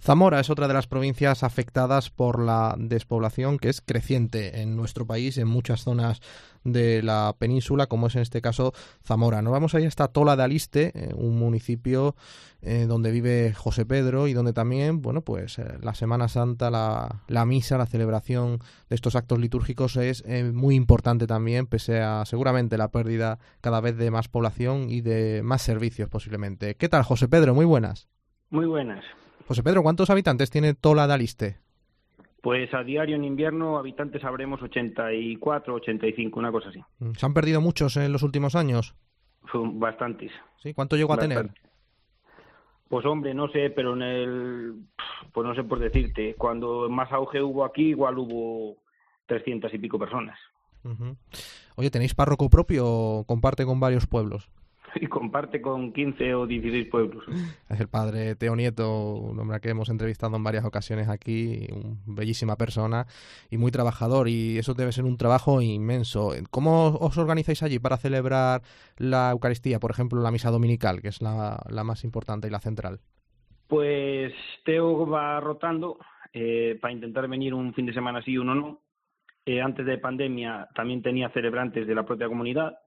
Zamora es otra de las provincias afectadas por la despoblación, que es creciente en nuestro país, en muchas zonas de la península, como es en este caso Zamora. Nos vamos ahí hasta Tola de Aliste, un municipio donde vive José Pedro y donde también, bueno, pues la Semana Santa, la misa, la celebración de estos actos litúrgicos es muy importante también, pese a seguramente la pérdida cada vez de más población y de más servicios posiblemente. ¿Qué tal, José Pedro? Muy buenas. Muy buenas. José Pedro, ¿cuántos habitantes tiene Tola de Aliste? Pues a diario en invierno habitantes habremos 84, 85, una cosa así. ¿Se han perdido muchos en los últimos años? Bastantes. ¿Sí? ¿Cuánto llegó a tener? Bastantes. Pues hombre, no sé, pero pues no sé por decirte, cuando más auge hubo aquí, igual hubo 300 y pico personas. Uh-huh. Oye, ¿tenéis párroco propio o comparte con varios pueblos? Y comparte con 15 o 16 pueblos. Es el padre Teo Nieto, un hombre que hemos entrevistado en varias ocasiones aquí, una bellísima persona y muy trabajador, y eso debe ser un trabajo inmenso. ¿Cómo os organizáis allí para celebrar la Eucaristía, por ejemplo, la misa dominical, que es la más importante y la central? Pues Teo va rotando para intentar venir un fin de semana sí, uno no. Antes de pandemia también tenía celebrantes de la propia comunidad.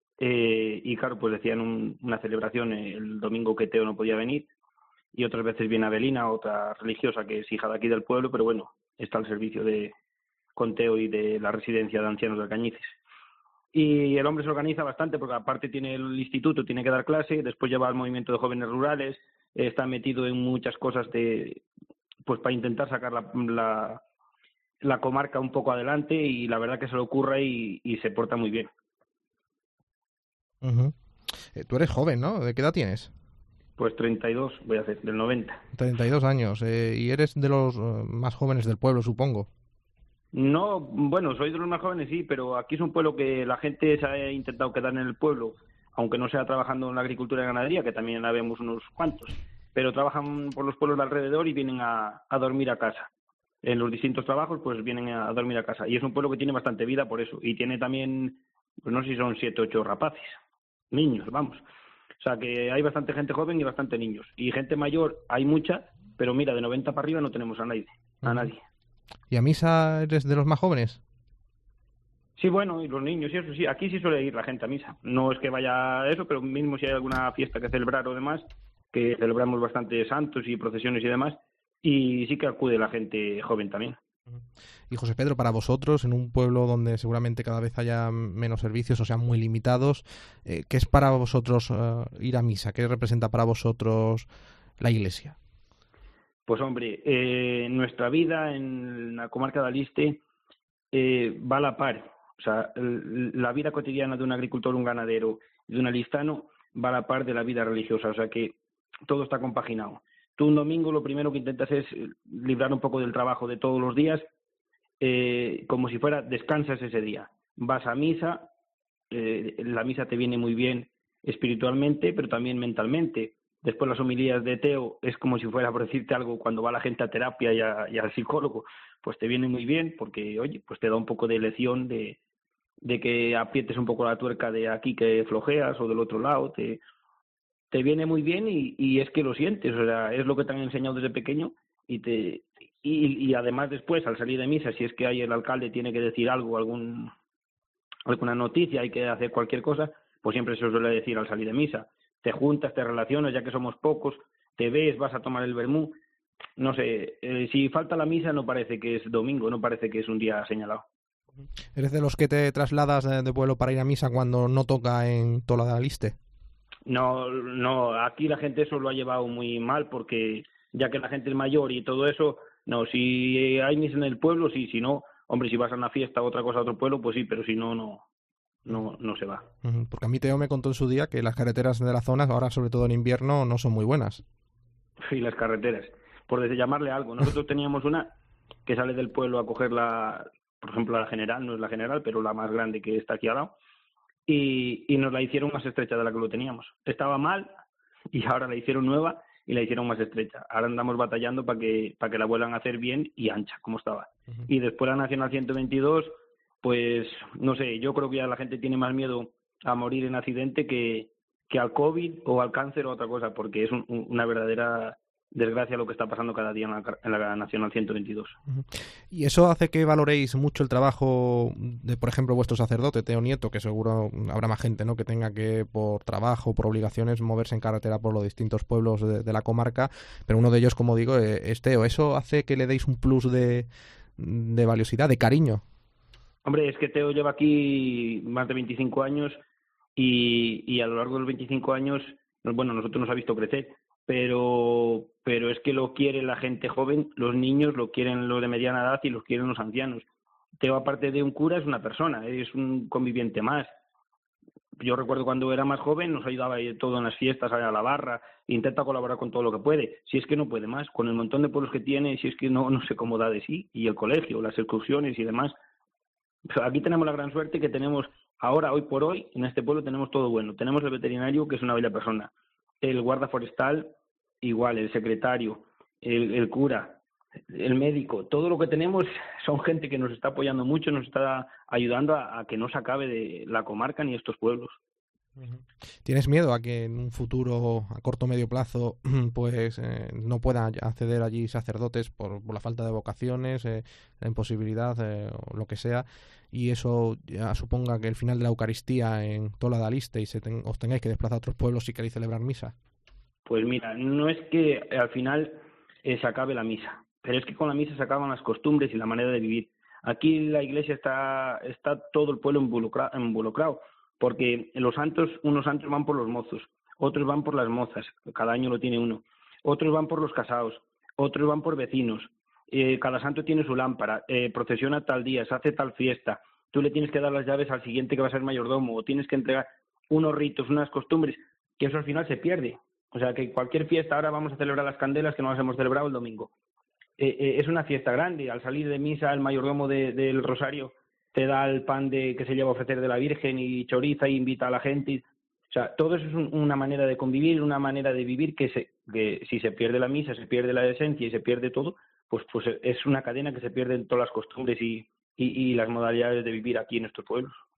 Y claro, pues decían una celebración el domingo que Teo no podía venir, y otras veces viene Abelina, otra religiosa que es hija de aquí del pueblo, pero bueno, está al servicio con Teo y de la residencia de ancianos de Alcañices. Y el hombre se organiza bastante porque aparte tiene el instituto, tiene que dar clase, después lleva el movimiento de jóvenes rurales, está metido en muchas cosas pues para intentar sacar la comarca un poco adelante, y la verdad que se le ocurre y se porta muy bien. Uh-huh. Tú eres joven, ¿no? ¿De qué edad tienes? Pues 32 voy a hacer, del 90. 32 años. Y eres de los más jóvenes del pueblo, supongo. No, bueno, soy de los más jóvenes, sí, pero aquí es un pueblo que la gente se ha intentado quedar en el pueblo, aunque no sea trabajando en la agricultura y ganadería, que también la vemos unos cuantos, pero trabajan por los pueblos de alrededor y vienen a dormir a casa. En los distintos trabajos, pues vienen a dormir a casa. Y es un pueblo que tiene bastante vida por eso. Y tiene también, pues no sé si son 7 o 8 rapaces, niños, vamos. O sea que hay bastante gente joven y bastante niños. Y gente mayor hay mucha, pero mira, de 90 para arriba no tenemos a nadie. A nadie. ¿Y a misa eres de los más jóvenes? Sí, bueno, y los niños, y eso sí, aquí sí suele ir la gente a misa. No es que vaya a eso, pero mismo si hay alguna fiesta que celebrar o demás, que celebramos bastante santos y procesiones y demás, y sí que acude la gente joven también. Y José Pedro, para vosotros, en un pueblo donde seguramente cada vez haya menos servicios o sean muy limitados, ¿qué es para vosotros ir a misa? ¿Qué representa para vosotros la Iglesia? Pues hombre, nuestra vida en la comarca de Aliste va a la par. O sea, la vida cotidiana de un agricultor, un ganadero y de un alistano va a la par de la vida religiosa. O sea que todo está compaginado. Tú un domingo lo primero que intentas es librar un poco del trabajo de todos los días, como si fuera descansas ese día. Vas a misa, la misa te viene muy bien espiritualmente, pero también mentalmente. Después las homilías de Teo es como si fuera, por decirte algo, cuando va la gente a terapia y al psicólogo, pues te viene muy bien porque, oye, pues te da un poco de lección de que aprietes un poco la tuerca de aquí que flojeas o del otro lado, te viene muy bien y es que lo sientes, o sea, es lo que te han enseñado desde pequeño y además después al salir de misa, si es que hay el alcalde tiene que decir algo, alguna noticia, hay que hacer cualquier cosa, pues siempre se suele decir al salir de misa. Te juntas, te relacionas, ya que somos pocos, te ves, vas a tomar el vermú. No sé, si falta la misa no parece que es domingo, no parece que es un día señalado. ¿Eres de los que te trasladas de pueblo para ir a misa cuando no toca en Tola de Aliste? No, no, aquí la gente eso lo ha llevado muy mal porque ya que la gente es mayor y todo eso, no, si hay misa en el pueblo, sí, si no, hombre, si vas a una fiesta o otra cosa a otro pueblo, pues sí, pero si no, no se va. Porque a mí Teo me contó en su día que las carreteras de la zona, ahora sobre todo en invierno, no son muy buenas. Y las carreteras, por llamarle algo. Nosotros teníamos una que sale del pueblo a coger por ejemplo, la general, no es la general, pero la más grande que está aquí al lado, y nos la hicieron más estrecha de la que lo teníamos. Estaba mal y ahora la hicieron nueva y la hicieron más estrecha. Ahora andamos batallando para que la vuelvan a hacer bien y ancha, como estaba. Y después la Nacional 122, pues no sé, yo creo que ya la gente tiene más miedo a morir en accidente que al COVID o al cáncer o otra cosa, porque es una verdadera desgracia lo que está pasando cada día en la Nacional 122. Ujú. ¿Y eso hace que valoréis mucho el trabajo de, por ejemplo, vuestro sacerdote, Teo Nieto, que seguro habrá más gente, ¿no?, que tenga que, por trabajo, por obligaciones, moverse en carretera por los distintos pueblos de la comarca, pero uno de ellos, como digo, es Teo? ¿Eso hace que le deis un plus de valiosidad, de cariño? Hombre, es que Teo lleva aquí más de 25 años y a lo largo de los 25 años, bueno, nosotros nos ha visto crecer, pero es que lo quiere la gente joven, los niños lo quieren los de mediana edad y los quieren los ancianos. Teo, aparte de un cura, es una persona, es un conviviente más. Yo recuerdo cuando era más joven, nos ayudaba a ir todo en las fiestas, a la barra, intenta colaborar con todo lo que puede. Si es que no puede más, con el montón de pueblos que tiene, si es que no sé cómo da de sí, y el colegio, las excursiones y demás. Aquí tenemos la gran suerte que tenemos ahora, hoy por hoy, en este pueblo tenemos todo bueno. Tenemos el veterinario, que es una bella persona, el guarda forestal, igual, el secretario, el cura, el médico. Todo lo que tenemos son gente que nos está apoyando mucho, nos está ayudando a que no se acabe de la comarca ni estos pueblos. ¿Tienes miedo a que en un futuro a corto o medio plazo pues no puedan acceder allí sacerdotes por la falta de vocaciones, la imposibilidad o lo que sea, y eso ya suponga que el final de la Eucaristía en Tola de Aliste y os tengáis que desplazar a otros pueblos si queréis celebrar misa? Pues mira, no es que al final se acabe la misa, pero es que con la misa se acaban las costumbres y la manera de vivir. Aquí la iglesia está todo el pueblo involucrado, porque unos santos van por los mozos, otros van por las mozas, cada año lo tiene uno, otros van por los casados, otros van por vecinos, cada santo tiene su lámpara, procesiona tal día, se hace tal fiesta, tú le tienes que dar las llaves al siguiente que va a ser mayordomo, o tienes que entregar unos ritos, unas costumbres, que eso al final se pierde. O sea, que cualquier fiesta, ahora vamos a celebrar las candelas que no las hemos celebrado el domingo. Es una fiesta grande. Al salir de misa, el mayordomo del Rosario te da el pan que se lleva a ofrecer de la Virgen y choriza y invita a la gente. O sea, todo eso es una manera de convivir, una manera de vivir que si se pierde la misa, se pierde la esencia y se pierde todo, pues es una cadena que se pierde en todas las costumbres y las modalidades de vivir aquí en estos pueblos.